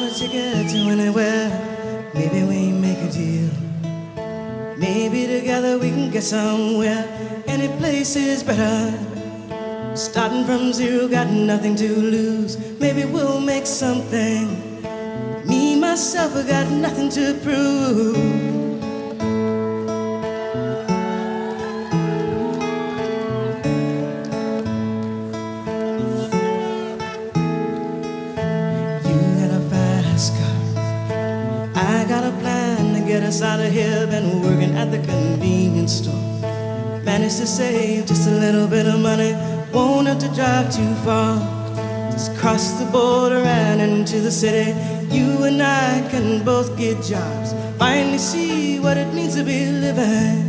ticket to anywhere. Maybe we make a deal. Maybe together we can get somewhere. Any place is better. Starting from zero, got nothing to lose. Maybe we'll make something. Me, myself, I got nothing to prove. I got a plan to get us out of here. Been working at the convenience store. Managed to save just a little bit of money. Won't have to drive too far. Just cross the border and into the city. You and I can both get jobs. Finally see what it means to be living.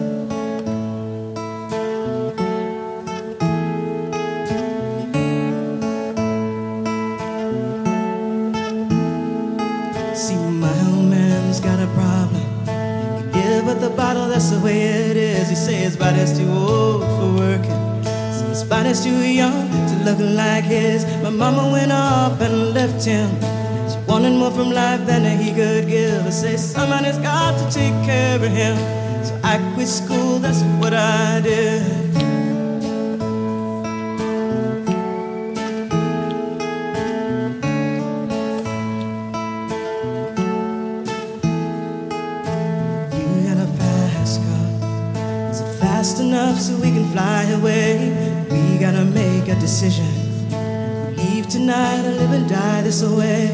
See, my old man's got a problem. You give up the bottle, that's the way it is. He says his body's too old for working. See, his body's too young to look like his. My mama went off and left him. She wanted more from life than he could give. I say somebody's got to take care of him. So I quit school, that's what I did. Fast enough so we can fly away. We gotta make a decision. Leave tonight or live and die this way.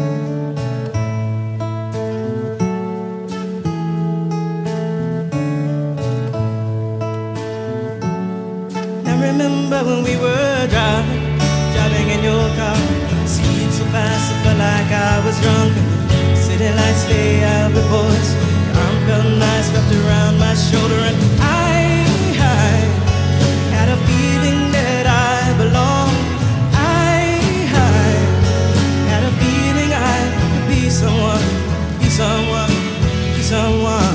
Now remember when we were driving in your car. Speed so fast I felt like I was drunk. City lights lay out before us. Your arm felt nice wrapped around my shoulder, and I had a feeling that I belonged. I had a feeling I could be someone, be someone, be someone.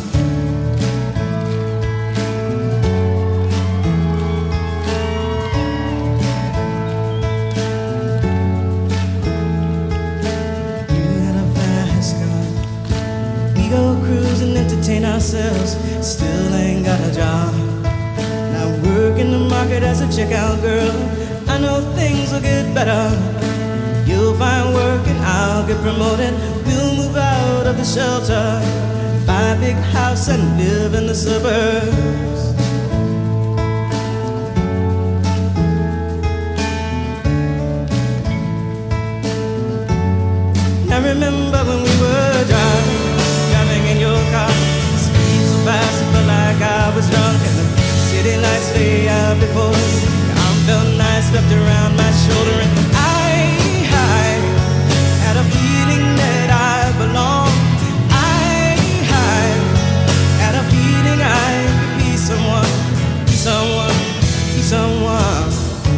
You had a fast car. We go cruise and entertain ourselves. Still ain't got a job. Work in the market as a checkout girl. I know things will get better. You'll find work and I'll get promoted. We'll move out of the shelter, buy a big house and live in the suburbs. Now remember when we were driving in your car. Speed so fast I felt like I was drunk. City lights lay out before us. Your arm felt nice wrapped around my shoulder, and I had a feeling that I belonged. I had a feeling I could be someone, be someone, be someone.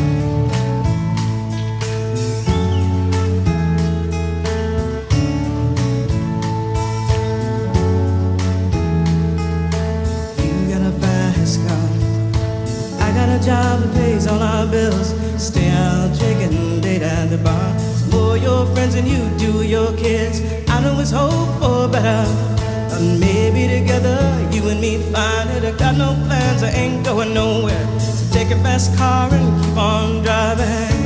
You got a fast car. I got a job that pays all our bills. Stay out drinking late at the bar. Some more your friends than you do your kids. I know it's hope for better. And maybe together you and me find it. I got no plans, I ain't going nowhere. So take a fast car and keep on driving.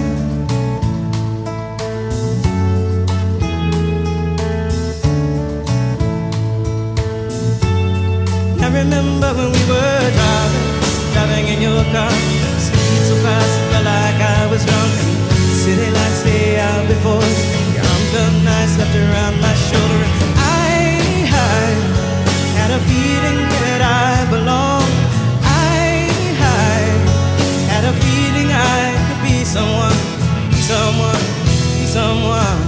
I remember when we were driving in your car. Speed so fast I felt like I was drunk. City lights lay out before us. Your arm felt nice wrapped around my shoulder, and I had a feeling that I belonged. I had a feeling I could be someone, be someone, be someone.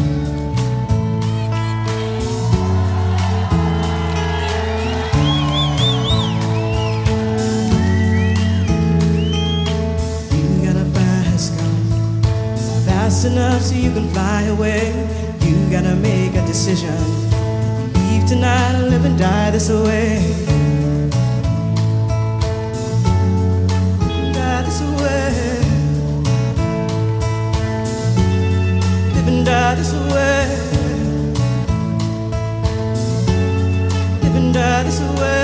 Fast enough so you can fly away. You gotta make a decision. Leave tonight or live and die this way. Die this way. Live and die this way. this way.